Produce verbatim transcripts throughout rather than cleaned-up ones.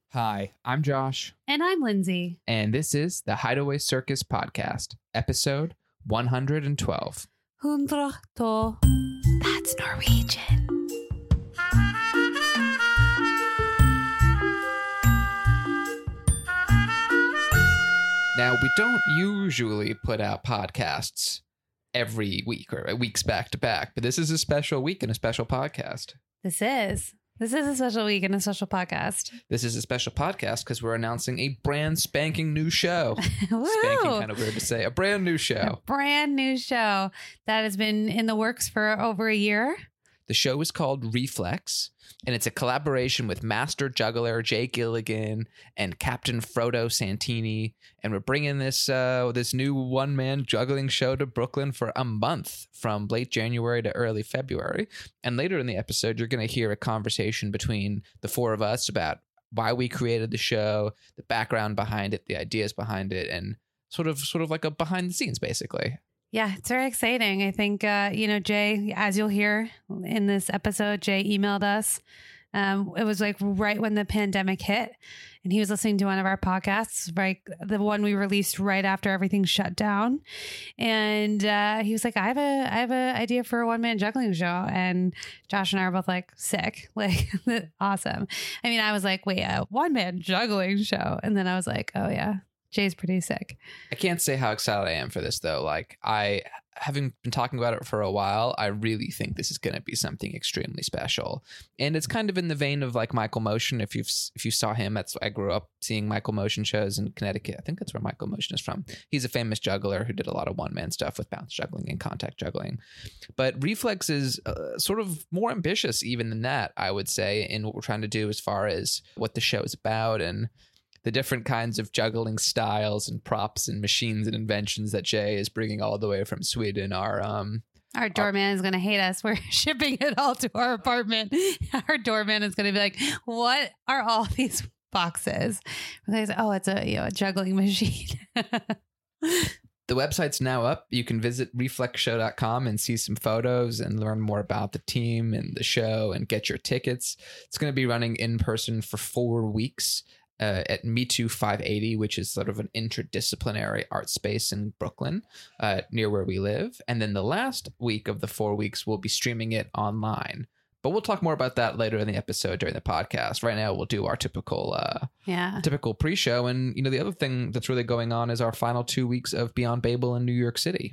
Hi, I'm Josh. And I'm Lindsay. And this is the Hideaway Circus Podcast, episode one hundred twelve. Hundra to. That's Norwegian. Now, we don't usually put out podcasts every week or weeks back to back, but this is a special week and a special podcast. This is. This is a special week and a special podcast. This is a special podcast because we're announcing a brand spanking new show. Spanking, kind of weird to say. A brand new show. A brand new show that has been in the works for over a year. The show is called Reflex, and it's a collaboration with master juggler Jay Gilligan and Captain Frodo Santini. And we're bringing this uh, this new one-man juggling show to Brooklyn for a month from late January to early February. And later in the episode, you're going to hear a conversation between the four of us about why we created the show, the background behind it, the ideas behind it, and sort of sort of like a behind the scenes, basically. Yeah, it's very exciting. I think, uh, you know, Jay, as you'll hear in this episode, Jay emailed us. Um, it was like right when the pandemic hit, and he was listening to one of our podcasts, right? The one we released right after everything shut down. And uh, he was like, I have a, I have an idea for a one man juggling show. And Josh and I are both like, sick, like awesome. I mean, I was like, wait, a one man juggling show. And then I was like, oh yeah. Jay's pretty sick. I can't say how excited I am for this, though. Like, I, having been talking about it for a while, I really think this is going to be something extremely special. And it's kind of in the vein of like Michael Motion. If you've if you saw him, that's I grew up seeing Michael Motion shows in Connecticut. I think that's where Michael Motion is from. He's a famous juggler who did a lot of one man stuff with bounce juggling and contact juggling. But Reflex is uh, sort of more ambitious even than that, I would say, in what we're trying to do as far as what the show is about and the different kinds of juggling styles and props and machines and inventions that Jay is bringing all the way from Sweden are um our doorman our, is going to hate us. We're shipping it all to our apartment. Our doorman is going to be like, what are all these boxes? We're like, oh, it's a, you know, a juggling machine. The website's now up. You can visit reflex show dot com and see some photos and learn more about the team and the show and get your tickets. It's going to be running in person for four weeks. Uh, at Me Too five eighty, which is sort of an interdisciplinary art space in Brooklyn, uh, near where we live. And then the last week of the four weeks, we'll be streaming it online. But we'll talk more about that later in the episode during the podcast. Right now, we'll do our typical uh, yeah. typical pre-show. And, you know, the other thing that's really going on is our final two weeks of Beyond Babel in New York City.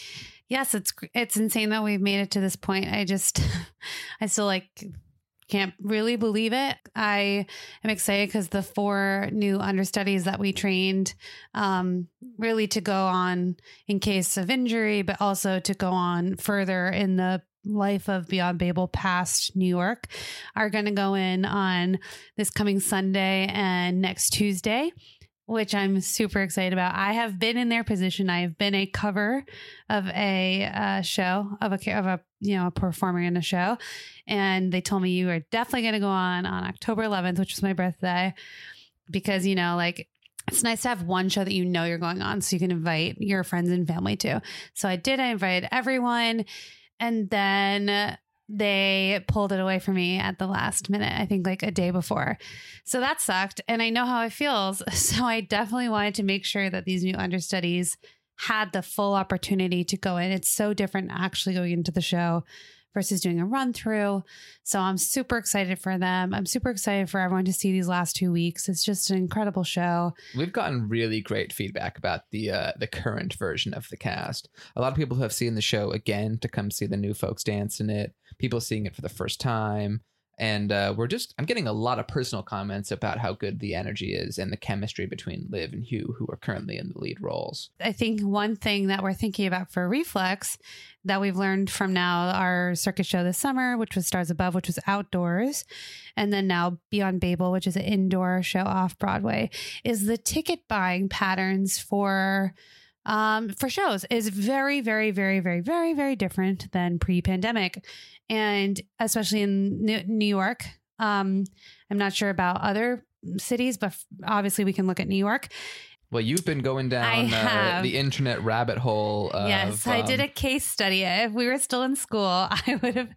Yes, it's it's insane that we've made it to this point. I just, I still like... can't really believe it. I am excited because the four new understudies that we trained um, really to go on in case of injury, but also to go on further in the life of Beyond Babel past New York are going to go in on this coming Sunday and next Tuesday, which I'm super excited about. I have been in their position. I have been a cover of a uh, show of a of a you know a performer in a show, and they told me you are definitely going to go on on October eleventh, which is my birthday, because you know like it's nice to have one show that you know you're going on, so you can invite your friends and family too. So I did. I invited everyone, and then they pulled it away from me at the last minute, I think like a day before. So that sucked. And I know how it feels. So I definitely wanted to make sure that these new understudies had the full opportunity to go in. It's so different actually going into the show versus doing a run through. So I'm super excited for them. I'm super excited for everyone to see these last two weeks. It's just an incredible show. We've gotten really great feedback about the uh, the current version of the cast. A lot of people who have seen the show again to come see the new folks dance in it. People seeing it for the first time. And uh, we're just, I'm getting a lot of personal comments about how good the energy is and the chemistry between Liv and Hugh, who are currently in the lead roles. I think one thing that we're thinking about for Reflex that we've learned from now our circus show this summer, which was Stars Above, which was outdoors, and then now Beyond Babel, which is an indoor show off Broadway, is the ticket buying patterns for um, for shows is very, very, very, very, very, very different than pre-pandemic. And especially in New York, um, I'm not sure about other cities, but obviously we can look at New York. Well, you've been going down uh, the internet rabbit hole. Of, yes, I um, did a case study. If we were still in school, I would have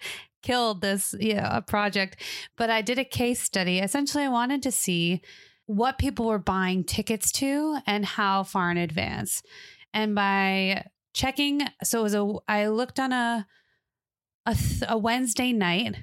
killed this you know, a project. But I did a case study. Essentially, I wanted to see what people were buying tickets to and how far in advance. And by checking, so it was a, I looked on a, a, th- a Wednesday night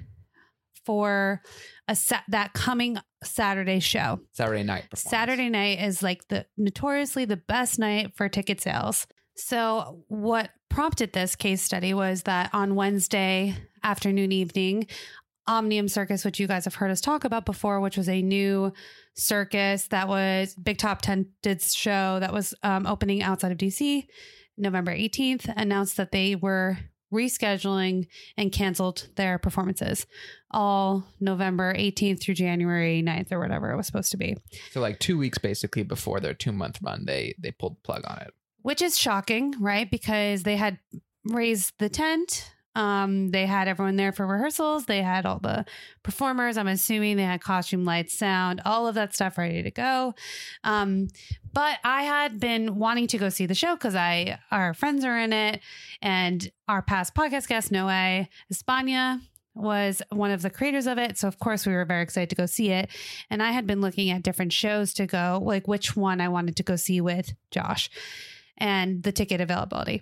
for a sa- that coming Saturday show. Saturday night performance. Saturday night is like the notoriously the best night for ticket sales. So what prompted this case study was that on Wednesday afternoon, evening, Omnium Circus, which you guys have heard us talk about before, which was a new circus that was Big Top Tented show that was um, opening outside of D C, November eighteenth, announced that they were rescheduling and canceled their performances all November eighteenth through January ninth or whatever it was supposed to be. So like two weeks basically before their two month run, they they pulled the plug on it. Which is shocking, right? Because they had raised the tent. Um, they had everyone there for rehearsals. They had all the performers. I'm assuming they had costume, lights, sound, all of that stuff ready to go. Um, but I had been wanting to go see the show because I our friends are in it, and our past podcast guest Noé España was one of the creators of it. So of course we were very excited to go see it. And I had been looking at different shows to go, like which one I wanted to go see with Josh and the ticket availability.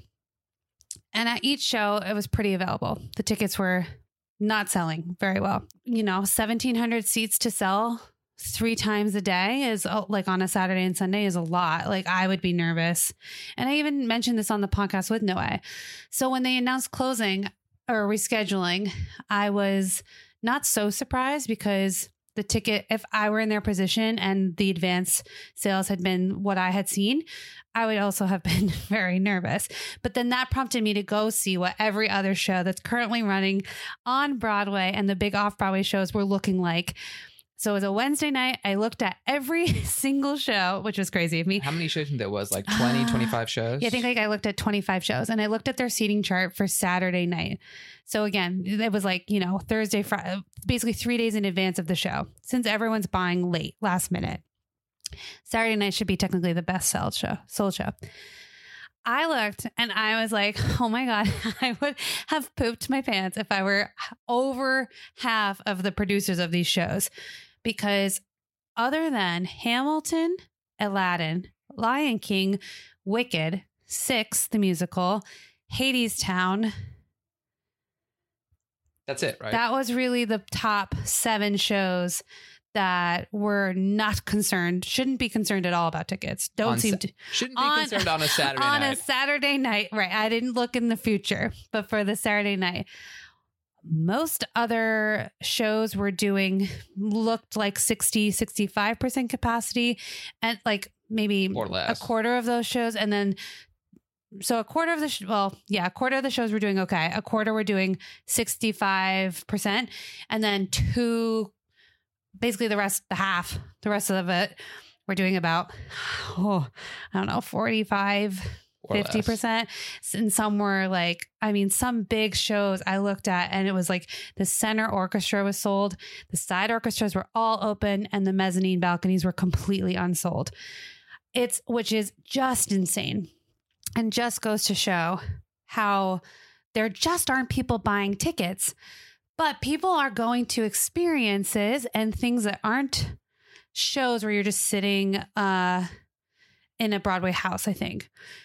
And at each show, it was pretty available. The tickets were not selling very well. You know, seventeen hundred seats to sell three times a day is uh, like on a Saturday and Sunday is a lot. Like I would be nervous. And I even mentioned this on the podcast with Noé. So when they announced closing or rescheduling, I was not so surprised because the ticket, if I were in their position and the advance sales had been what I had seen, I would also have been very nervous. But then that prompted me to go see what every other show that's currently running on Broadway and the big off-Broadway shows were looking like. So it was a Wednesday night. I looked at every single show, which was crazy of me. How many shows do you think there was? Like twenty, twenty-five shows? Yeah, I think like I looked at twenty-five shows and I looked at their seating chart for Saturday night. So again, it was like, you know, Thursday, Friday, basically three days in advance of the show, since everyone's buying late, last minute. Saturday night should be technically the best sold show, sold show. I looked and I was like, oh my God, I would have pooped my pants if I were over half of the producers of these shows. Because other than Hamilton, Aladdin, Lion King, Wicked, Six, the musical, Hadestown. That's it, right? That was really the top seven shows that were not concerned, shouldn't be concerned at all about tickets. Don't on seem sa- to. Shouldn't be on, concerned on a Saturday on night. On a Saturday night, right. I didn't look in the future, but for the Saturday night. Most other shows were doing looked like sixty, sixty-five percent capacity and like maybe or less. a quarter of those shows. And then, so a quarter of the, sh- well, yeah, a quarter of the shows were doing okay. A quarter were doing sixty-five percent. And then two, basically the rest, the half, the rest of it, we're doing about, oh, I don't know, forty-five fifty percent. And some were like, I mean, some big shows I looked at and it was like the center orchestra was sold. The side orchestras were all open and the mezzanine balconies were completely unsold. It's, which is just insane. And just goes to show how there just aren't people buying tickets, but people are going to experiences and things that aren't shows where you're just sitting uh, in a Broadway house, I think.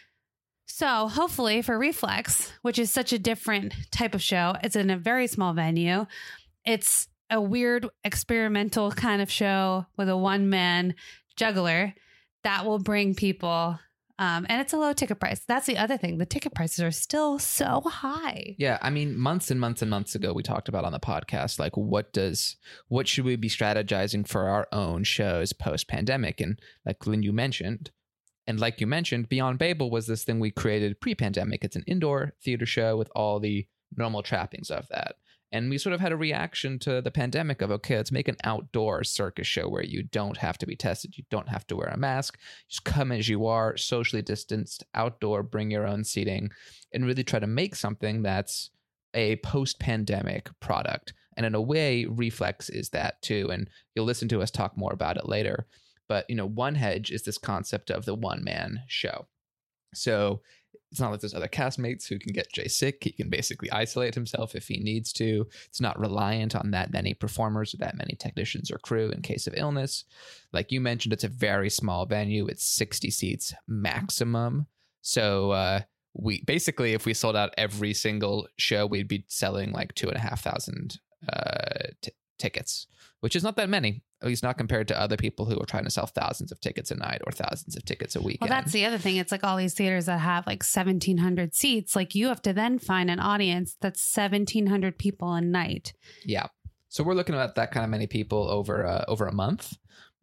So hopefully for Reflex, which is such a different type of show, it's in a very small venue. It's a weird experimental kind of show with a one-man juggler that will bring people. Um, and it's a low ticket price. That's the other thing. The ticket prices are still so high. Yeah. I mean, months and months and months ago, we talked about on the podcast, like what does, what should we be strategizing for our own shows post-pandemic? And like Lynn, you mentioned, and like you mentioned, Beyond Babel was this thing we created pre-pandemic. It's an indoor theater show with all the normal trappings of that. And we sort of had a reaction to the pandemic of, okay, let's make an outdoor circus show where you don't have to be tested. You don't have to wear a mask. Just come as you are, socially distanced, outdoor, bring your own seating, and really try to make something that's a post-pandemic product. And in a way, Reflex is that too. And you'll listen to us talk more about it later. But, you know, One Hedge is this concept of the one-man show. So It's not like there's other castmates who can get Jay sick. He can basically isolate himself if he needs to. It's not reliant on that many performers or that many technicians or crew in case of illness. Like you mentioned, it's a very small venue. It's sixty seats maximum. So uh, we basically, if we sold out every single show, we'd be selling like two and a half thousand uh, t- tickets, which is not that many. At least not compared to other people who are trying to sell thousands of tickets a night or thousands of tickets a weekend. Well, that's the other thing. It's like all these theaters that have like seventeen hundred seats. Like you have to then find an audience that's seventeen hundred people a night. Yeah. So we're looking at that kind of many people over uh, over a month.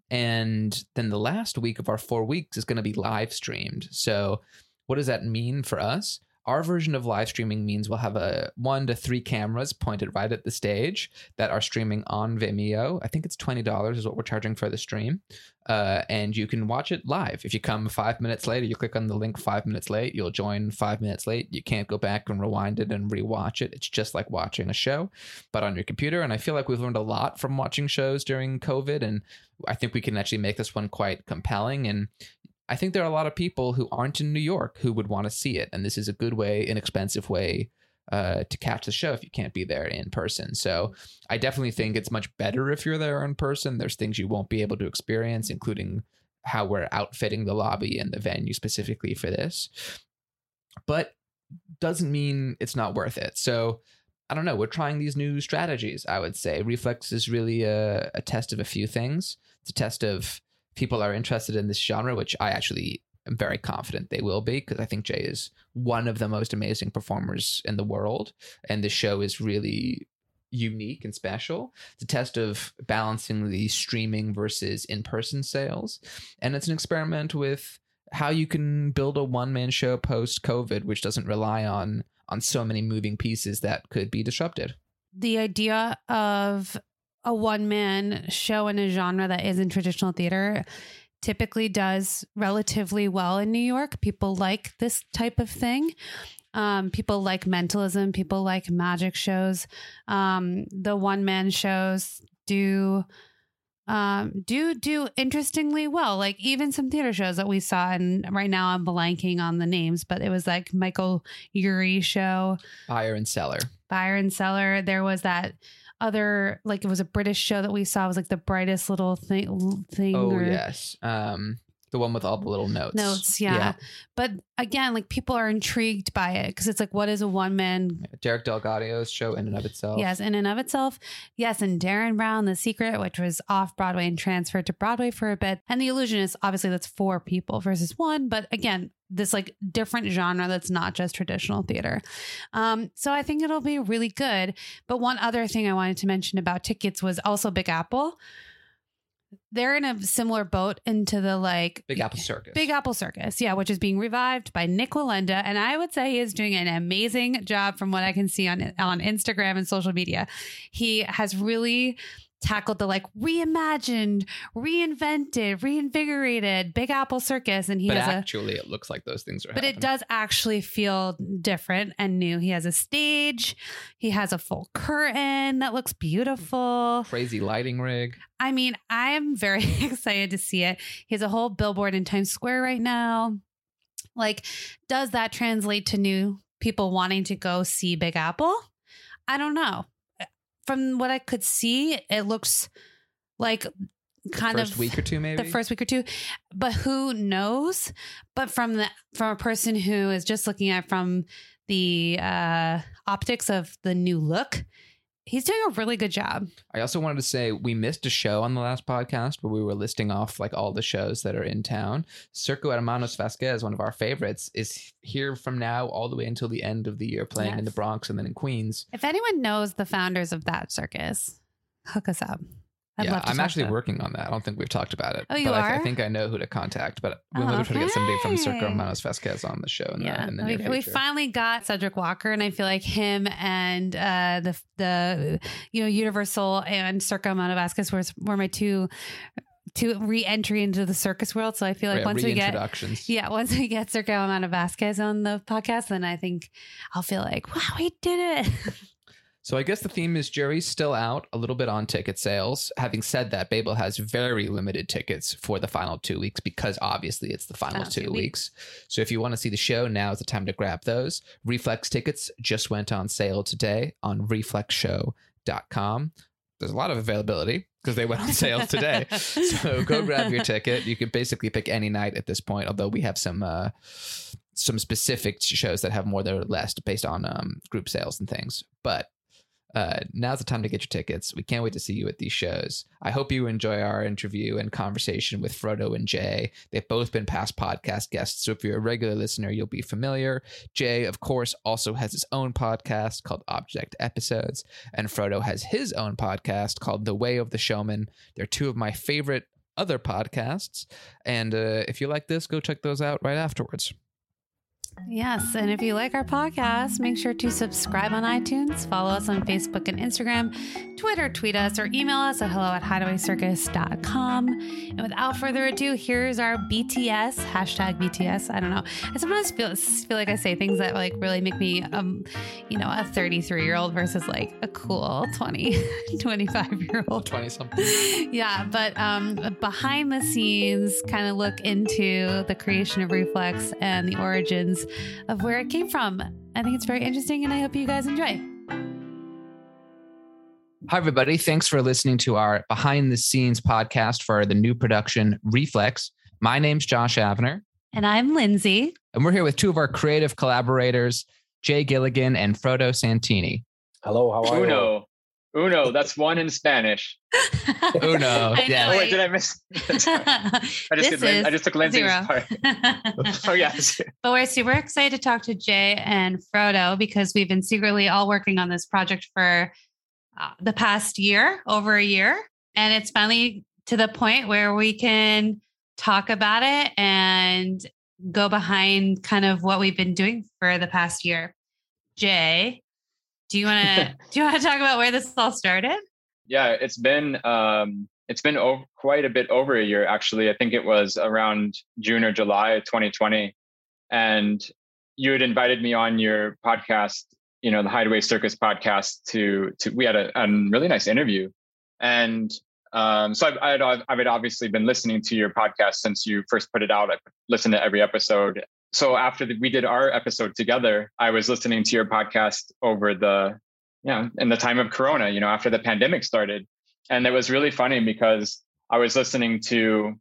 And then the last week of our four weeks is going to be live streamed. So what does that mean for us? Our version of live streaming means we'll have a one to three cameras pointed right at the stage that are streaming on Vimeo. I think it's twenty dollars is what we're charging for the stream. Uh, and you can watch it live. If you come five minutes later, you click on the link five minutes late, you'll join five minutes late. You can't go back and rewind it and rewatch it. It's just like watching a show, but on your computer. And I feel like we've learned a lot from watching shows during COVID. And I think we can actually make this one quite compelling. And I think there are a lot of people who aren't in New York who would want to see it. And this is a good way, inexpensive way uh, to catch the show if you can't be there in person. So I definitely think it's much better if you're there in person. There's things you won't be able to experience, including how we're outfitting the lobby and the venue specifically for this. But doesn't mean it's not worth it. So I don't know. We're trying these new strategies, I would say. Reflex is really a, a test of a few things. It's a test of people are interested in this genre, which I actually am very confident they will be, because I think Jay is one of the most amazing performers in the world. And the show is really unique and special. It's a test of balancing the streaming versus in-person sales. And it's an experiment with how you can build a one-man show post-COVID, which doesn't rely on on so many moving pieces that could be disrupted. The idea of a one-man show in a genre that isn't traditional theater typically does relatively well in New York. People like this type of thing. Um, people like mentalism. People like magic shows. Um, the one-man shows do um, do do interestingly well. Like even some theater shows that we saw, and right now I'm blanking on the names, but it was like Michael Urie show, Buyer and Seller. Buyer and Seller. There was that other, like it was a British show that we saw. It was like the brightest little thing. thing oh or, yes, um, the one with all the little notes. Notes, yeah. yeah. But again, like people are intrigued by it because it's like, what is a one man? Derek Delgadio's show in and of itself. Yes, in and of itself. Yes, and Darren Brown, The Secret, which was off Broadway and transferred to Broadway for a bit. And The Illusionist, obviously that's four people versus one. But again, this like different genre that's not just traditional theater. Um, so I think it'll be really good. But one other thing I wanted to mention about tickets was also Big Apple. They're in a similar boat into the like Big Apple Circus. Big Apple Circus, yeah, which is being revived by Nick Wallenda, and I would say he is doing an amazing job from what I can see on on Instagram and social media. He has really tackled the like reimagined, reinvented, reinvigorated Big Apple Circus, and he but has actually, a, it looks like those things are. But happening. It does actually feel different and new. He has a stage, he has a full curtain that looks beautiful, crazy lighting rig. I mean, I am very excited to see it. He has a whole billboard in Times Square right now. Like, does that translate to new people wanting to go see Big Apple? I don't know. From what I could see, it looks like kind first of week or two, maybe the first week or two, but who knows? But from the from a person who is just looking at from the uh, optics of the new look, he's doing a really good job. I also wanted to say we missed a show on the last podcast where we were listing off like all the shows that are in town. Circo Hermanos Vasquez, one of our favorites, is here from now all the way until the end of the year, playing yes. in the Bronx and then in Queens. If anyone knows the founders of that circus, hook us up. I'd yeah, love to I'm actually to working on that. I don't think we've talked about it. Oh, you but are? I, th- I think I know who to contact, but we'll Oh, maybe try to get somebody from okay. Circo Hermanos Vasquez on the show in Yeah, the, in the we, near future. we finally got Cedric Walker, and I feel like him and uh, the the you know Universal and Circo Hermanos Vasquez were were my two to re-entry into the circus world. So I feel like Re- once we get reintroductions. yeah, once we get Circo Hermanos Vasquez on the podcast, then I think I'll feel like, wow, we did it. So I guess the theme is jury's still out a little bit on ticket sales. Having said that, Babel has very limited tickets for the final two weeks because obviously it's the final, final two, two weeks. weeks. So if you want to see the show, now is the time to grab those. Reflex tickets just went on sale today on reflex show dot com. There's a lot of availability because they went on sale today. So go grab your ticket. You can basically pick any night at this point, although we have some uh, some specific shows that have more or less based on um, group sales and things. But Uh, now's the time to get your tickets. We can't wait to see you at these shows. I hope you enjoy our interview and conversation with Frodo and Jay. They've both been past podcast guests, so if you're a regular listener, you'll be familiar. Jay, of course, also has his own podcast called Object Episodes, and Frodo has his own podcast called The Way of the Showman. They're two of my favorite other podcasts, and uh, if you like this, go check those out right afterwards. Yes, and if you like our podcast, make sure to subscribe on iTunes, follow us on Facebook and Instagram, Twitter, tweet us, or email us at hello at hideaway circus dot com. And without further ado, here's our B T S, hashtag B T S. I don't know. I sometimes feel feel like I say things that like really make me, um, you know, a thirty-three-year-old versus like a cool twenty, twenty-five-year-old. twenty-something. Yeah, but um, behind the scenes, kind of look into the creation of Reflex and the origins of where it came from. I think it's very interesting, and I hope you guys enjoy. Hi, everybody. Thanks for listening to our behind the scenes podcast for the new production Reflex. My name's Josh Avner. And I'm Lindsay. And we're here with two of our creative collaborators, Jay Gilligan and Frodo Santini. Hello, how are you? Uno. Uno, that's one in Spanish. Uno, yeah. Oh, wait, did I miss? I just, did, Lin- I just took Lindsay's zero. part. Oh, yeah. But we're super excited to talk to Jay and Frodo because we've been secretly all working on this project for uh, the past year, over a year. And it's finally to the point where we can talk about it and go behind kind of what we've been doing for the past year. Jay, do you want to do you want to talk about where this all started? Yeah, it's been um, it's been o- quite a bit over a year, actually. I think it was around June or July twenty twenty, and you had invited me on your podcast, you know, the Hideaway Circus podcast. To to we had a, a really nice interview, and um, so I've I'd, I've obviously been listening to your podcast since you first put it out. I listened to every episode. So after the, we did our episode together, I was listening to your podcast over the, you know, in the time of Corona, you know, after the pandemic started. And it was really funny because I was listening to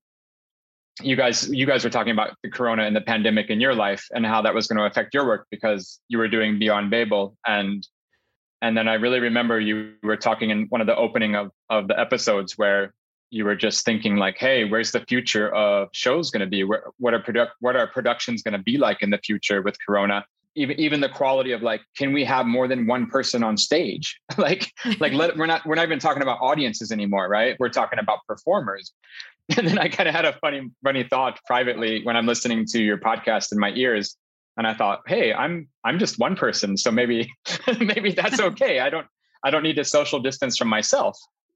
you guys, you guys were talking about the Corona and the pandemic in your life and how that was going to affect your work because you were doing Beyond Babel. And, and then I really remember you were talking in one of the opening of, of the episodes where you were just thinking like, hey, where's the future of shows going to be? Where, what are product, what are productions going to be like in the future with Corona? Even even the quality of like, can we have more than one person on stage? like like let, we're not we're not even talking about audiences anymore, right? We're talking about performers. And then I kind of had a funny funny thought privately when I'm listening to your podcast in my ears, and I thought, hey, I'm I'm just one person, so maybe maybe that's okay. I don't I don't need to social distance from myself.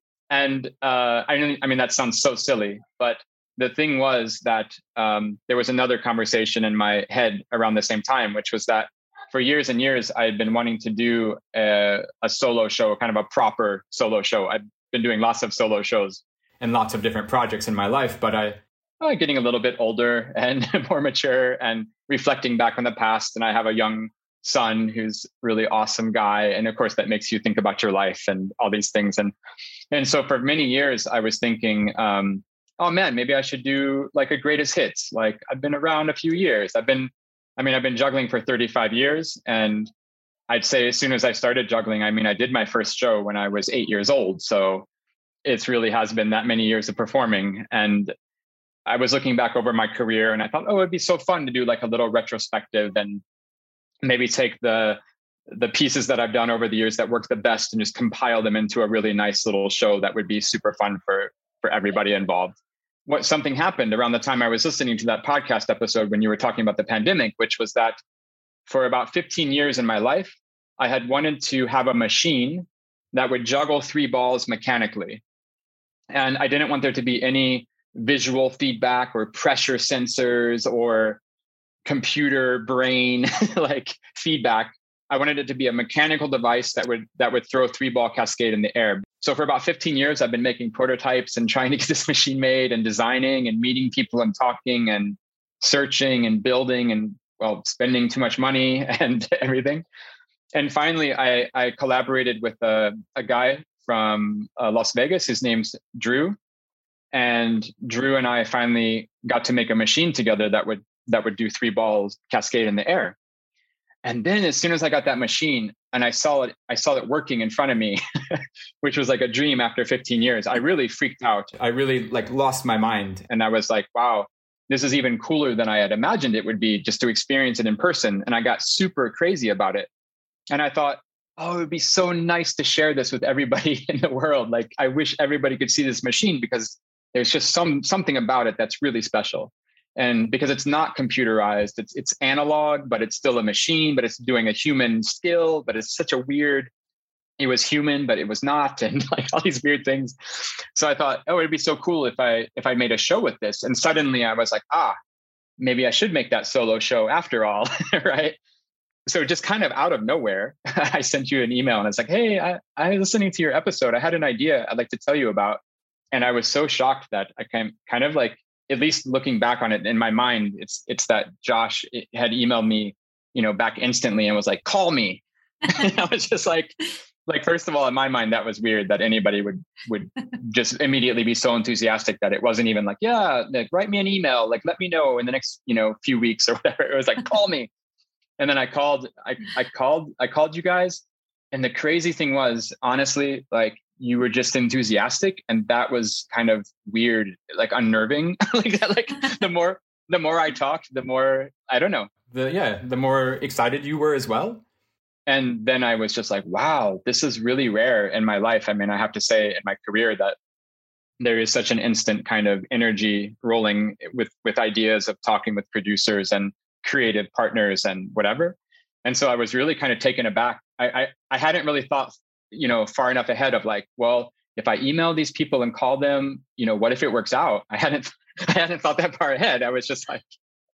And uh, I mean, I mean, that sounds so silly, but the thing was that um, there was another conversation in my head around the same time, which was that for years and years, I had been wanting to do a, a solo show, kind of a proper solo show. I've been doing lots of solo shows and lots of different projects in my life, but I, I'm getting a little bit older and more mature and reflecting back on the past. And I have a young son who's a really awesome guy. And of course, that makes you think about your life and all these things. And And so for many years, I was thinking, um, oh man, maybe I should do like a greatest hits. Like I've been around a few years. I've been, I mean, I've been juggling for thirty-five years. And I'd say as soon as I started juggling, I mean, I did my first show when I was eight years old. So it really has been that many years of performing. And I was looking back over my career and I thought, oh, it'd be so fun to do like a little retrospective and maybe take the the pieces that I've done over the years that work the best and just compile them into a really nice little show that would be super fun for, for everybody involved. What something happened around the time I was listening to that podcast episode when you were talking about the pandemic, which was that for about fifteen years in my life, I had wanted to have a machine that would juggle three balls mechanically. And I didn't want there to be any visual feedback or pressure sensors or computer brain like feedback. I wanted it to be a mechanical device that would that would throw three ball cascade in the air. So for about fifteen years, I've been making prototypes and trying to get this machine made and designing and meeting people and talking and searching and building and, well, spending too much money and everything. And finally, I, I collaborated with a, a guy from uh, Las Vegas. His name's Drew. And Drew and I finally got to make a machine together that would that would do three balls cascade in the air. And then as soon as I got that machine and I saw it, I saw it working in front of me, which was like a dream after fifteen years, I really freaked out. I really like lost my mind. And I was like, wow, this is even cooler than I had imagined it would be, just to experience it in person. And I got super crazy about it. And I thought, oh, it would be so nice to share this with everybody in the world. Like, I wish everybody could see this machine, because there's just some something about it that's really special. And because it's not computerized, it's it's analog, but it's still a machine, but it's doing a human skill, but it's such a weird, it was human, but it was not, and like all these weird things. So I thought, oh, it'd be so cool if I if I made a show with this. And suddenly I was like, ah, maybe I should make that solo show after all, right? So just kind of out of nowhere, I sent you an email and I was like, hey, I, I was listening to your episode. I had an idea I'd like to tell you about. And I was so shocked that I kind kind of like, at least looking back on it in my mind, it's it's that Josh had emailed me, you know, back instantly and was like, call me. And I was just like, like, first of all, in my mind, that was weird that anybody would would just immediately be so enthusiastic that it wasn't even like, yeah, like, write me an email, like, let me know in the next, you know, few weeks or whatever. It was like, call me. And then I called, I, I called, I called you guys. And the crazy thing was, honestly, like, you were just enthusiastic. And that was kind of weird, like unnerving. Like that, like the more, the more I talked, the more, I don't know. The, yeah, the more excited you were as well. And then I was just like, wow, this is really rare in my life. I mean, I have to say in my career that there is such an instant kind of energy rolling with, with ideas of talking with producers and creative partners and whatever. And so I was really kind of taken aback. I, I, I hadn't really thought, you know, far enough ahead of like, well, if I email these people and call them, you know, what if it works out? I hadn't, I hadn't thought that far ahead. I was just like,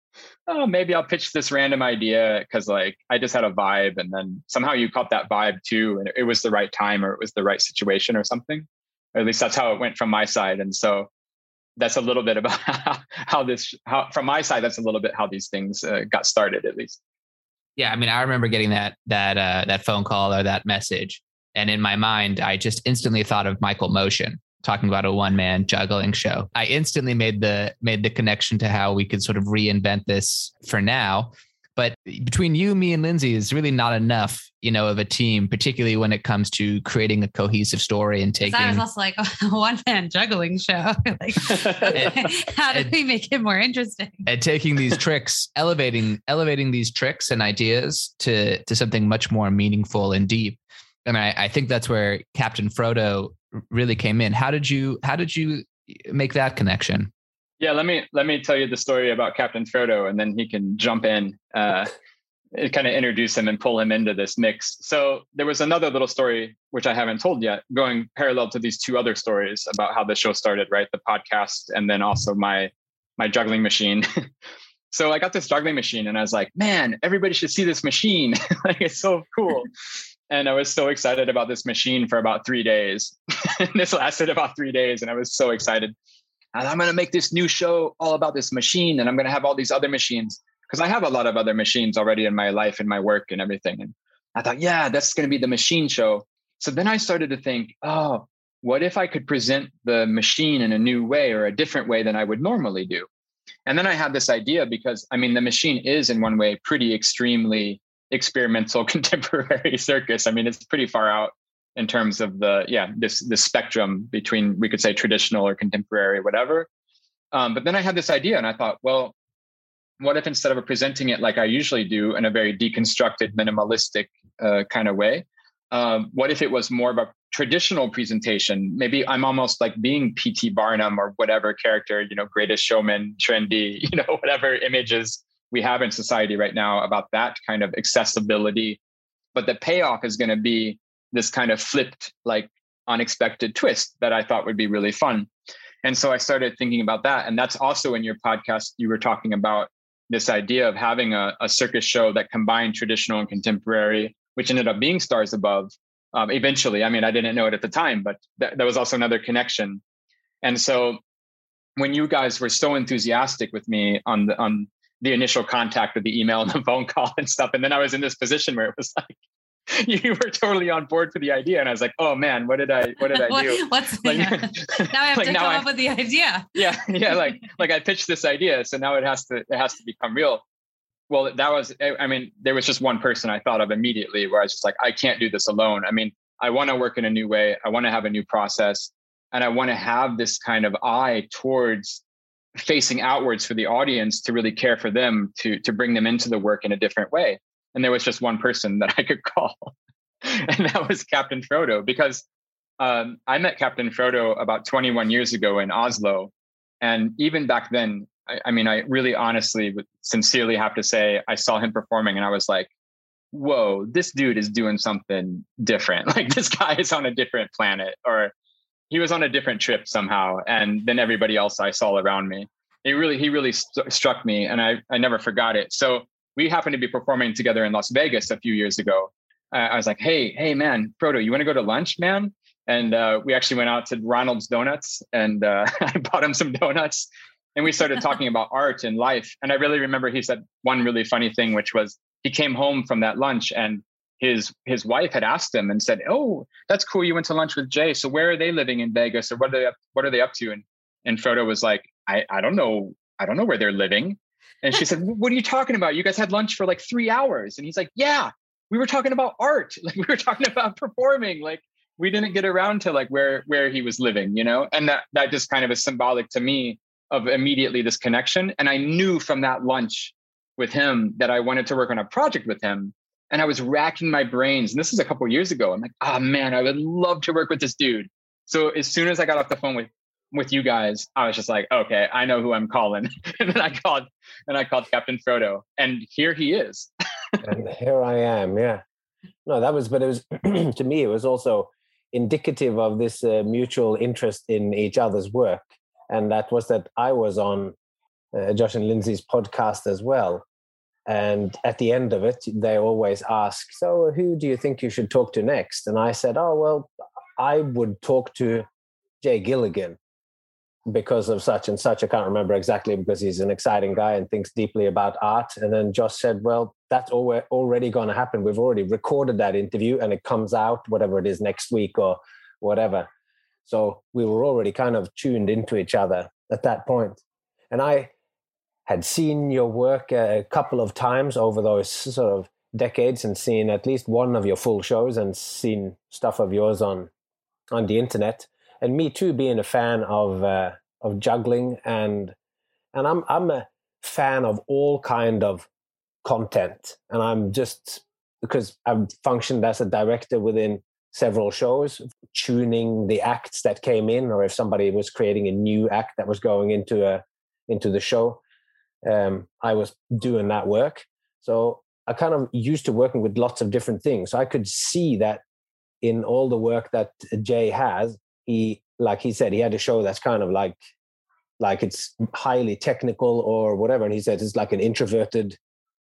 oh, maybe I'll pitch this random idea because like I just had a vibe, and then somehow you caught that vibe too, and it was the right time or it was the right situation or something. Or at least that's how it went from my side. And so that's a little bit about how, how this, how from my side, that's a little bit how these things uh, got started, at least. Yeah, I mean, I remember getting that that uh, that phone call or that message, and in my mind, I just instantly thought of Michael Motion talking about a one-man juggling show. I instantly made the made the connection to how we could sort of reinvent this for now. But between you, me, and Lindsay is really not enough, you know, of a team, particularly when it comes to creating a cohesive story and taking. That was also like a one-man juggling show. Like, and, how do and, we make it more interesting? And taking these tricks, elevating, elevating these tricks and ideas to to something much more meaningful and deep. And I, I think that's where Captain Frodo really came in. How did you How did you make that connection? Yeah, let me let me tell you the story about Captain Frodo, and then he can jump in, uh, and kind of introduce him and pull him into this mix. So there was another little story which I haven't told yet, going parallel to these two other stories about how the show started, right? The podcast, and then also my my juggling machine. So I got this juggling machine, and I was like, man, everybody should see this machine. Like, it's so cool. And I was so excited about this machine for about three days. And this lasted about three days, and I was so excited. And I'm going to make this new show all about this machine, and I'm going to have all these other machines, because I have a lot of other machines already in my life and my work and everything. And I thought, yeah, that's going to be the machine show. So then I started to think, oh, what if I could present the machine in a new way or a different way than I would normally do? And then I had this idea because, I mean, the machine is in one way pretty extremely experimental contemporary circus. I mean, it's pretty far out in terms of the, yeah, this, this spectrum between, we could say traditional or contemporary, whatever. Um, but then I had this idea and I thought, well, what if instead of presenting it like I usually do in a very deconstructed, minimalistic uh, kind of way, um, what if it was more of a traditional presentation? Maybe I'm almost like being P T Barnum or whatever character, you know, Greatest Showman, trendy, you know, whatever images we have in society right now about that kind of accessibility. But the payoff is going to be this kind of flipped, like unexpected twist that I thought would be really fun. And so I started thinking about that. And that's also in your podcast, you were talking about this idea of having a, a circus show that combined traditional and contemporary, which ended up being Stars Above um, eventually. I mean, I didn't know it at the time, but th- that was also another connection. And so when you guys were so enthusiastic with me on the on the initial contact with the email and the phone call and stuff, and then I was in this position where it was like, you were totally on board for the idea, and I was like, "Oh man, what did I? What did I do? What's like, yeah. Now I have like to now come I, up with the idea." Yeah, yeah. Like, like I pitched this idea, so now it has to, it has to become real. Well, that was, I mean, there was just one person I thought of immediately, where I was just like, I can't do this alone. I mean, I want to work in a new way. I want to have a new process, and I want to have this kind of eye towards facing outwards for the audience, to really care for them, to to bring them into the work in a different way. And there was just one person that I could call. And that was Captain Frodo, because um, I met Captain Frodo about twenty-one years ago in Oslo. And even back then, I, I mean, I really honestly, sincerely have to say, I saw him performing and I was like, whoa, this dude is doing something different. Like, this guy is on a different planet, or he was on a different trip somehow, and than everybody else I saw around me. It really, he really st- struck me, and I, I never forgot it. So we happened to be performing together in Las Vegas a few years ago. I was like, hey, hey, man, Frodo, you want to go to lunch, man? And uh, we actually went out to Ronald's Donuts, and uh, I bought him some donuts, and we started talking about art and life. And I really remember he said one really funny thing, which was he came home from that lunch, and his his wife had asked him and said, oh, that's cool, you went to lunch with Jay. So where are they living in Vegas, or what are they up, what are they up to? And and Frodo was like, I, I don't know. I don't know where they're living. And she said, what are you talking about? You guys had lunch for like three hours. And he's like, yeah. We were talking about art, like we were talking about performing, like we didn't get around to like where where he was living, you know? And that that just kind of is symbolic to me of immediately this connection. And I knew from that lunch with him that I wanted to work on a project with him. And I was racking my brains. And this is a couple of years ago. I'm like, oh man, I would love to work with this dude. So as soon as I got off the phone with with you guys, I was just like, okay, I know who I'm calling. And then I called and I called Captain Frodo, and here he is. And here I am. Yeah. No, that was, but it was, to me, it was also indicative of this uh, mutual interest in each other's work. And that was that I was on uh, Josh and Lindsay's podcast as well. And at the end of it, they always ask, so who do you think you should talk to next? And I said, oh, well, I would talk to Jay Gilligan, because of such and such. I can't remember exactly, because he's an exciting guy and thinks deeply about art. And then Josh said, well, that's already going to happen. We've already recorded that interview and it comes out, whatever it is, next week or whatever. So we were already kind of tuned into each other at that point. And I had seen your work a couple of times over those sort of decades, and seen at least one of your full shows, and seen stuff of yours on, on the internet. And me too, being a fan of uh, of juggling, and and I'm I'm a fan of all kind of content, and I'm just, because I've functioned as a director within several shows, tuning the acts that came in, or if somebody was creating a new act that was going into a into the show, um, I was doing that work. So I kind of used to working with lots of different things. So I could see that in all the work that Jay has. He, like he said, he had a show that's kind of like, like it's highly technical or whatever. And he said it's like an introverted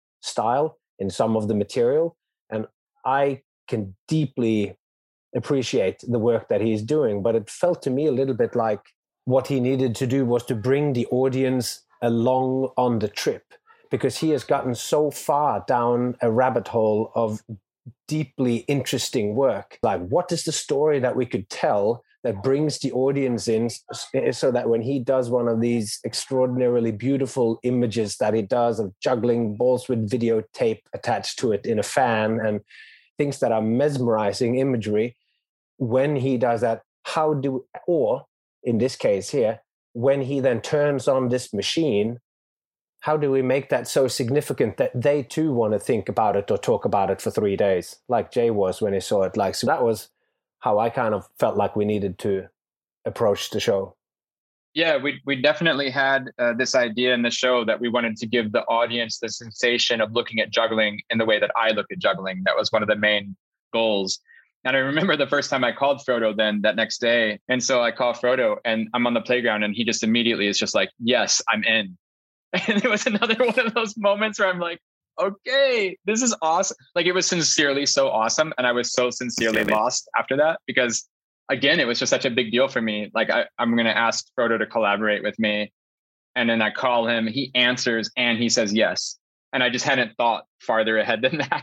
style in some of the material. And I can deeply appreciate the work that he's doing. But it felt to me a little bit like what he needed to do was to bring the audience along on the trip, because he has gotten so far down a rabbit hole of deeply interesting work. Like, what is the story that we could tell that brings the audience in, so that when he does one of these extraordinarily beautiful images that he does of juggling balls with videotape attached to it in a fan and things that are mesmerizing imagery, when he does that, how do, or in this case here, when he then turns on this machine, how do we make that so significant that they too want to think about it or talk about it for three days, like Jay was when he saw it? Like, so that was how I kind of felt like we needed to approach the show. Yeah, we we definitely had uh, this idea in the show that we wanted to give the audience the sensation of looking at juggling in the way that I look at juggling. That was one of the main goals. And I remember the first time I called Frodo then that next day. And so I call Frodo and I'm on the playground and he just immediately is just like, yes, I'm in. And it was another one of those moments where I'm like, okay, this is awesome. Like it was sincerely so awesome. And I was so sincerely lost after that because again, it was just such a big deal for me. Like I, I'm going to ask Frodo to collaborate with me. And then I call him, he answers and he says yes. And I just hadn't thought farther ahead than that.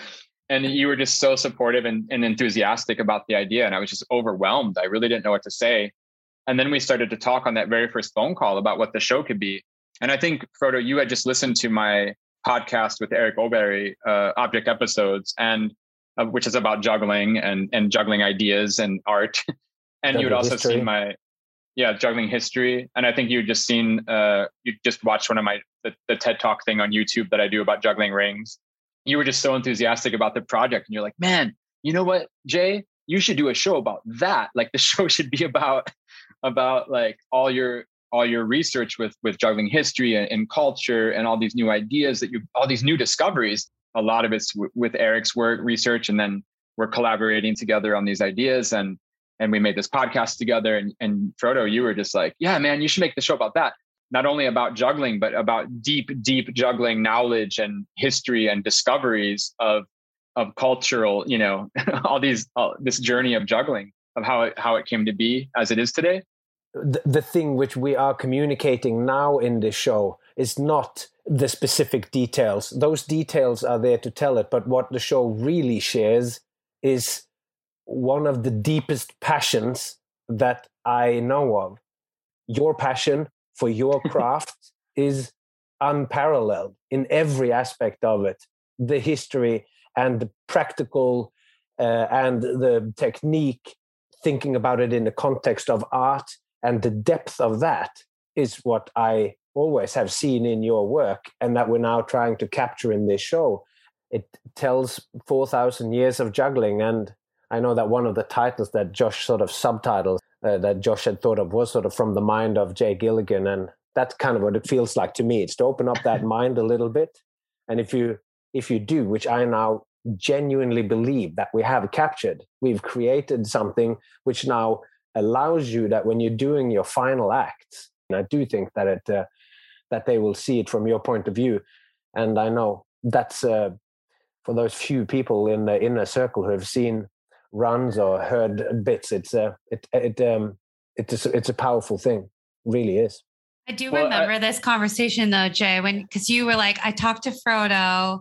And you were just so supportive and, and enthusiastic about the idea. And I was just overwhelmed. I really didn't know what to say. And then we started to talk on that very first phone call about what the show could be. And I think, Frodo, you had just listened to my podcast with Eric Oberry, uh, Object Episodes, and uh, which is about juggling and, and juggling ideas and art. And juggling you had also history. seen my, yeah, juggling history. And I think you just seen, uh, you just watched one of my, the, the TED Talk thing on YouTube that I do about juggling rings. You were just so enthusiastic about the project. And you're like, man, you know what, Jay, you should do a show about that. Like the show should be about, about like all your, all your research with, with juggling history and, and culture and all these new ideas that you, all these new discoveries. A lot of it's w- with Eric's work, research, and then we're collaborating together on these ideas. And, and we made this podcast together. And, and Frodo, you were just like, yeah, man, you should make the show about that. Not only about juggling, but about deep, deep juggling knowledge and history and discoveries of, of cultural, you know, all these, all, this journey of juggling, of how it, how it came to be as it is today. The, the thing which we are communicating now in this show is not the specific details. Those details are there to tell it. But what the show really shares is one of the deepest passions that I know of. Your passion for your craft is unparalleled in every aspect of it. The history and the practical uh, and the technique, thinking about it in the context of art, and the depth of that is what I always have seen in your work, and that we're now trying to capture in this show. It tells four thousand years of juggling, and I know that one of the titles that Josh sort of subtitles uh, that Josh had thought of was sort of from the mind of Jay Gilligan, and that's kind of what it feels like to me. It's to open up that mind a little bit, and if you if you do, which I now genuinely believe that we have captured, we've created something which now allows you that when you're doing your final acts, and I do think that it uh, that they will see it from your point of view, and I know that's uh, for those few people in the inner circle who have seen runs or heard bits. It's a uh, it it um it's a, it's a powerful thing, it really is. I do well, remember I, this conversation though, Jay, when because you were like, I talked to Frodo.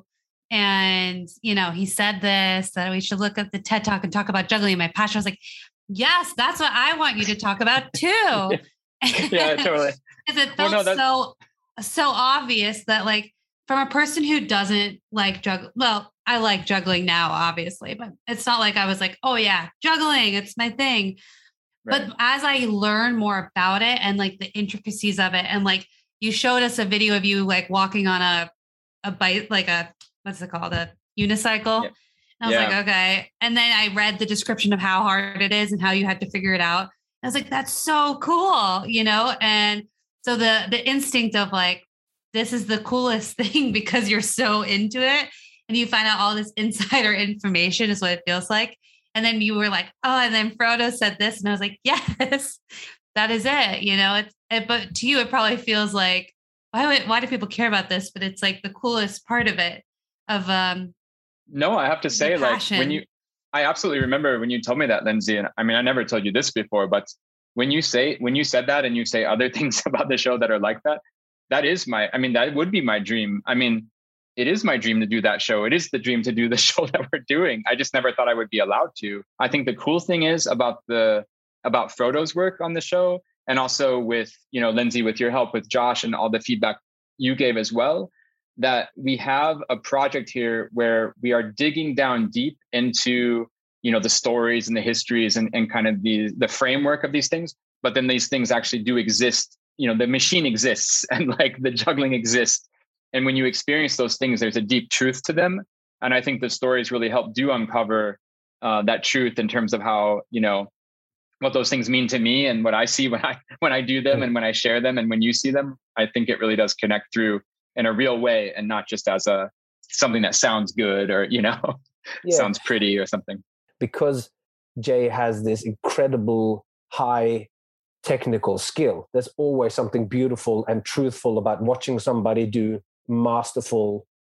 And, you know, he said this, that we should look at the TED Talk and talk about juggling. My passion. I was like, yes, that's what I want you to talk about too. Yeah, totally. Because it felt well, no, so, so obvious that like from a person who doesn't like juggle, well, I like juggling now, obviously, but it's not like I was like, oh yeah, juggling, it's my thing. Right. But as I learn more about it and like the intricacies of it, and like you showed us a video of you like walking on a, a bike, like a, what's it called? A unicycle. Yeah. And I was yeah. like, okay. And then I read the description of how hard it is and how you had to figure it out. I was like, that's so cool, you know? And so the, the instinct of like, this is the coolest thing because you're so into it and you find out all this insider information is what it feels like. And then you were like, oh, and then Frodo said this. And I was like, yes, that is it. You know, it's, it, but to you, it probably feels like, why would, why do people care about this? But it's like the coolest part of it. Of um no, I have to say, like when you I absolutely remember when you told me that, Lindsay, and I mean I never told you this before, but when you say when you said that and you say other things about the show that are like that, that is my I mean that would be my dream. I mean, it is my dream to do that show. It is the dream to do the show that we're doing. I just never thought I would be allowed to. I think the cool thing is about the about Frodo's work on the show, and also with, you know, Lindsay, with your help with Josh and all the feedback you gave as well, that we have a project here where we are digging down deep into, you know, the stories and the histories and, and kind of the, the framework of these things. But then these things actually do exist. You know, the machine exists and like the juggling exists. And when you experience those things, there's a deep truth to them. And I think the stories really help do uncover uh, that truth in terms of how, you know, what those things mean to me and what I see when I when I do them and when I share them and when you see them. I think it really does connect through in a real way and not just as a something that sounds good or, you know, yeah. sounds pretty or something. Because Jay has this incredible high technical skill, there's always something beautiful and truthful about watching somebody do masterful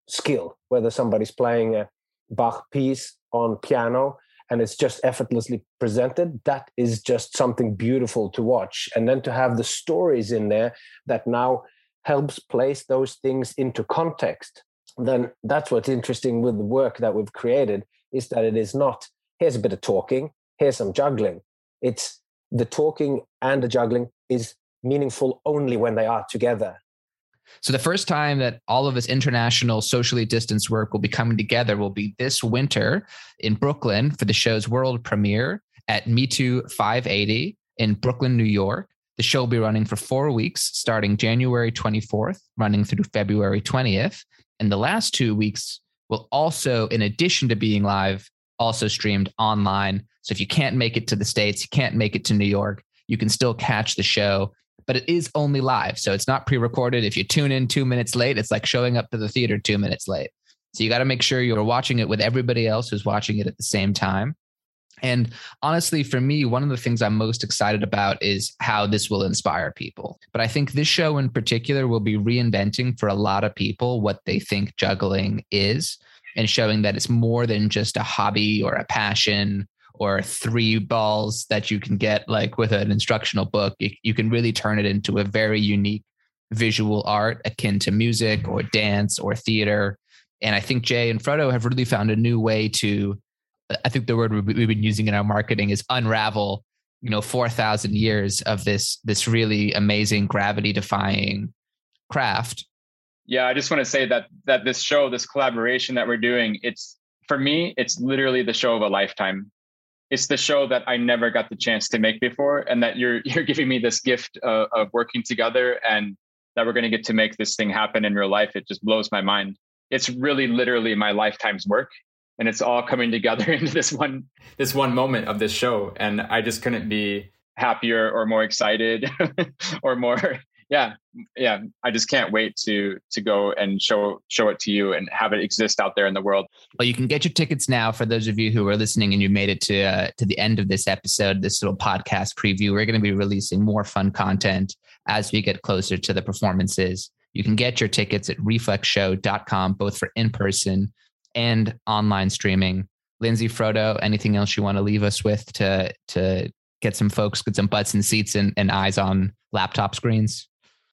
skill, whether somebody's playing a Bach piece on piano and it's just effortlessly presented. That is just something beautiful to watch. And then to have the stories in there that now helps place those things into context, then that's what's interesting with the work that we've created, is that it is not, here's a bit of talking, here's some juggling. It's the talking and the juggling is meaningful only when they are together. So the first time that all of this international socially distanced work will be coming together will be this winter in Brooklyn for the show's world premiere at Me Too five eighty in Brooklyn, New York. The show will be running for four weeks, starting January twenty-fourth, running through February twentieth. And the last two weeks will also, in addition to being live, also streamed online. So if you can't make it to the States, you can't make it to New York, you can still catch the show. But it is only live, so it's not pre-recorded. If you tune in two minutes late, it's like showing up to the theater two minutes late. So you got to make sure you're watching it with everybody else who's watching it at the same time. And honestly, for me, one of the things I'm most excited about is how this will inspire people. But I think this show in particular will be reinventing for a lot of people what they think juggling is, and showing that it's more than just a hobby or a passion or three balls that you can get like with an instructional book. You, you can really turn it into a very unique visual art akin to music or dance or theater. And I think Jay and Frodo have really found a new way to, I think the word we've been using in our marketing is unravel, you know, four thousand years of this, this really amazing gravity defying craft. Yeah, I just want to say that that this show, this collaboration that we're doing, it's, for me, it's literally the show of a lifetime. It's the show that I never got the chance to make before, and that you're you're giving me this gift of, of working together, and that we're going to get to make this thing happen in real life. It just blows my mind. It's really literally my lifetime's work, and it's all coming together into this one this one moment of this show, and I just couldn't be happier or more excited or more. Yeah, yeah. I just can't wait to to go and show show it to you and have it exist out there in the world. Well, you can get your tickets now for those of you who are listening and you made it to uh, to the end of this episode, this little podcast preview. We're going to be releasing more fun content as we get closer to the performances. You can get your tickets at reflex show dot com, both for in-person and online streaming. Lindsay, Frodo, anything else you want to leave us with to to get some folks, get some butts and seats and, and eyes on laptop screens?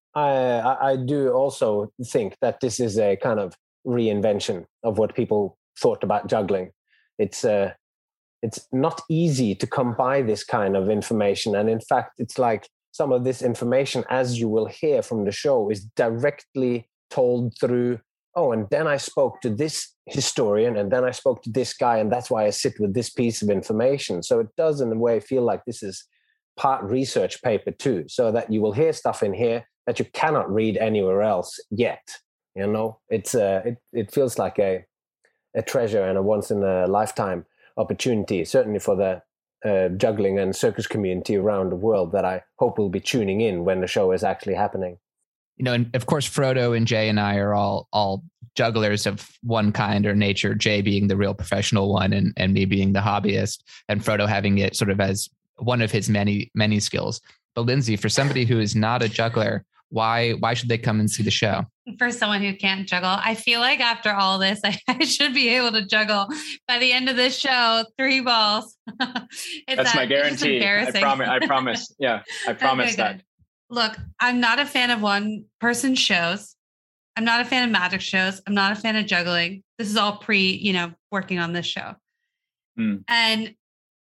I, I do also think that this is a kind of reinvention of what people thought about juggling. It's uh, it's not easy to come by this kind of information. And in fact, it's like some of this information, as you will hear from the show, is directly told through, oh, and then I spoke to this historian, and then I spoke to this guy, and that's why I sit with this piece of information. So it does, in a way, feel like this is part research paper too, so that you will hear stuff in here that you cannot read anywhere else yet. You know, it's uh, it it feels like a a treasure and a once in a lifetime opportunity, certainly for the uh, juggling and circus community around the world, that I hope will be tuning in when the show is actually happening. You know, and of course, Frodo and Jay and I are all all jugglers of one kind or nature. Jay being the real professional one, and and me being the hobbyist, and Frodo having it sort of as one of his many many skills. But Lindsay, for somebody who is not a juggler, why why should they come and see the show? For someone who can't juggle, I feel like after all this, I, I should be able to juggle by the end of this show. Three balls. It's That's that, my guarantee. I promise. I promise. Yeah, I promise okay, that. Good. Look, I'm not a fan of one person shows. I'm not a fan of magic shows. I'm not a fan of juggling. This is all pre, you know, working on this show. Mm. And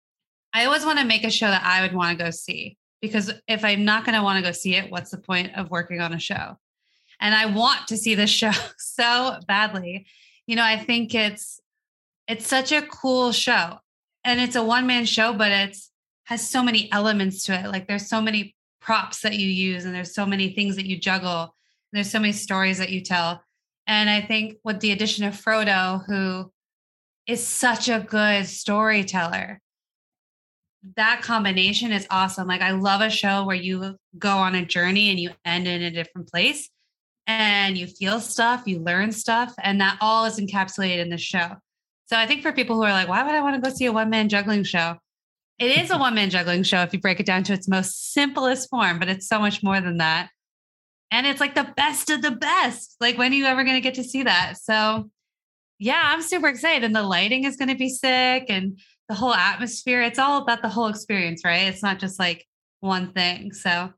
I always want to make a show that I would want to go see. Because if I'm not going to want to go see it, what's the point of working on a show? And I want to see this show so badly. You know, I think it's it's such a cool show, and it's a one-man show, but it's has so many elements to it. Like there's so many props that you use, and there's so many things that you juggle. And there's so many stories that you tell. And I think with the addition of Frodo, who is such a good storyteller, that combination is awesome. Like I love a show where you go on a journey and you end in a different place and you feel stuff, you learn stuff, and that all is encapsulated in the show. So I think for people who are like, why would I want to go see a one-man juggling show? It is a one-man juggling show if you break it down to its most simplest form, but it's so much more than that. And it's like the best of the best. Like, when are you ever going to get to see that? So yeah, I'm super excited. And the lighting is going to be sick, and the whole atmosphere. It's all about the whole experience, right? It's not just like one thing. So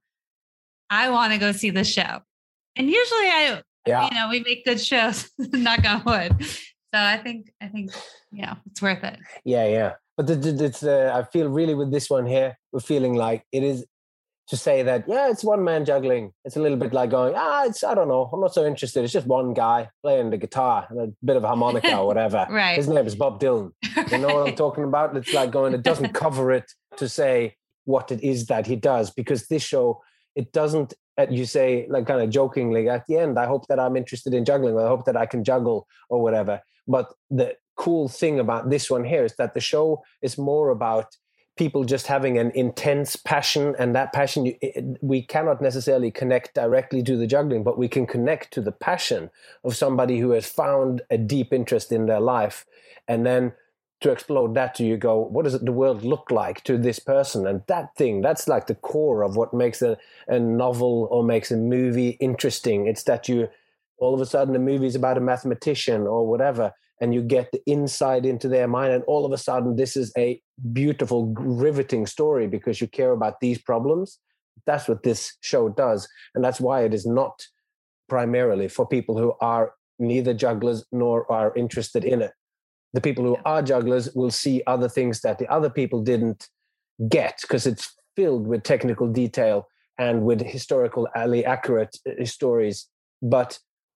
I want to go see the show. And usually I, yeah. you know, we make good shows, knock on wood. So I think, I think, yeah, it's worth it. Yeah, yeah. But it's, uh, I feel really with this one here, we're feeling like it is to say that, yeah, it's one man juggling. It's a little bit like going, ah, it's, I don't know, I'm not so interested. It's just one guy playing the guitar and a bit of a harmonica or whatever. Right. His name is Bob Dylan. You know what I'm talking about? It's like going, it doesn't cover it to say what it is that he does, because this show, it doesn't, you say, like kind of jokingly at the end, I hope that I'm interested in juggling, or I hope that I can juggle or whatever. But the cool thing about this one here is that the show is more about people just having an intense passion, and that passion, it, we cannot necessarily connect directly to the juggling, but we can connect to the passion of somebody who has found a deep interest in their life. And then to explode that to you go, what does the world look like to this person? And that thing, that's like the core of what makes a, a novel or makes a movie interesting. It's that you, all of a sudden, a movie is about a mathematician or whatever, and you get the insight into their mind, and all of a sudden this is a beautiful, riveting story because you care about these problems. That's what this show does. And that's why it is not primarily for people who are neither jugglers nor are interested in it. The people who are jugglers will see other things that the other people didn't get, because it's filled with technical detail and with historically accurate stories. But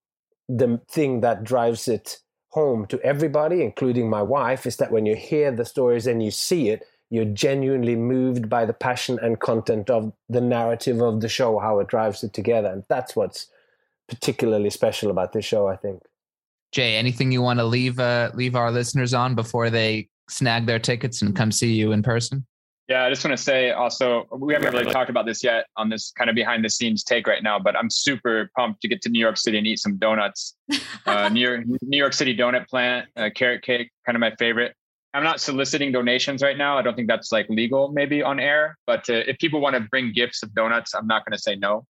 the thing that drives it home to everybody, including my wife, is that when you hear the stories and you see it, you're genuinely moved by the passion and content of the narrative of the show, how it drives it together. And that's what's particularly special about this show, I think. Jay, anything you want to leave uh, leave our listeners on before they snag their tickets and come see you in person? Yeah, I just want to say also, we haven't really talked about this yet on this kind of behind the scenes take right now, but I'm super pumped to get to New York City and eat some donuts. Uh, New York, New York City donut plant, uh, carrot cake, kind of my favorite. I'm not soliciting donations right now. I don't think that's like legal maybe on air, but uh, if people want to bring gifts of donuts, I'm not going to say no.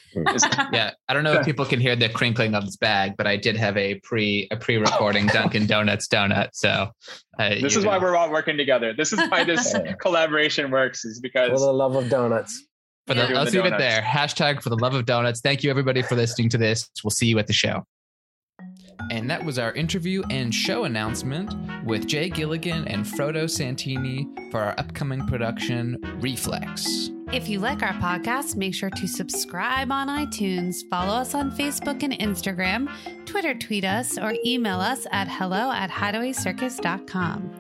Yeah, I don't know if people can hear the crinkling of this bag, but I did have a pre a pre-recording Dunkin' Donuts donut. So uh, this is why we're all working together. This is why this collaboration works, is because for the love of donuts. For the, let's leave it there. Hashtag for the love of donuts. Thank you everybody for listening to this. We'll see you at the show. And that was our interview and show announcement with Jay Gilligan and Frodo Santini for our upcoming production, Reflex. If you like our podcast, make sure to subscribe on iTunes, follow us on Facebook and Instagram, Twitter tweet us, or email us at hello at hideaway circus dot com.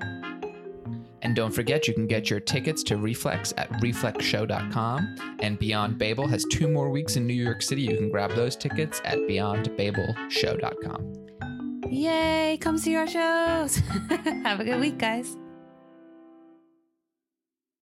And don't forget, you can get your tickets to Reflex at reflex show dot com. And Beyond Babel has two more weeks in New York City. You can grab those tickets at beyond babel show dot com. Yay, come see our shows. Have a good week, guys.